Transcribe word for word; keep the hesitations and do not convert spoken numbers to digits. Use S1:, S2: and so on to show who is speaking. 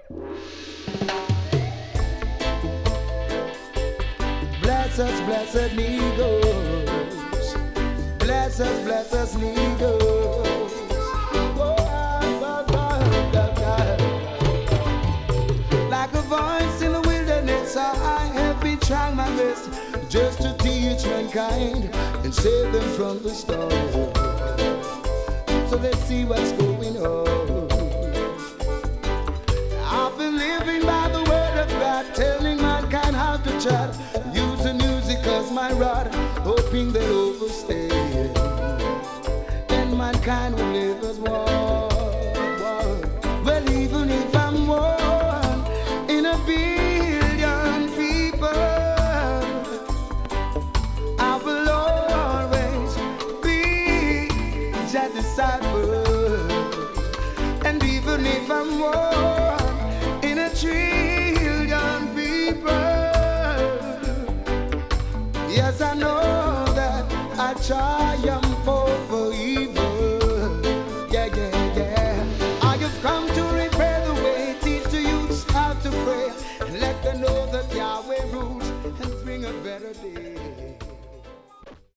S1: Bless us, blessed Negroes. Bless us, bless us Negroes. Oh, ah, ah, ah, ah. Like a voice in the wilderness, I have been trying my best just to teach mankind and save them from the storm. So let's see what's going on. I've been living by the word of God, telling mankind how to chat. Using music as my rod, hoping they'll overstay. Then mankind will live as one. Well, even if I'm one in a billion people, I will always be Jah disciple. And even if I'm one in a trillion people, yes, I know that I triumph over evil. Yeah, yeah, yeah. I have come to repair the way, teach the youths how to pray, and let them know that Yahweh rules and bring a better day.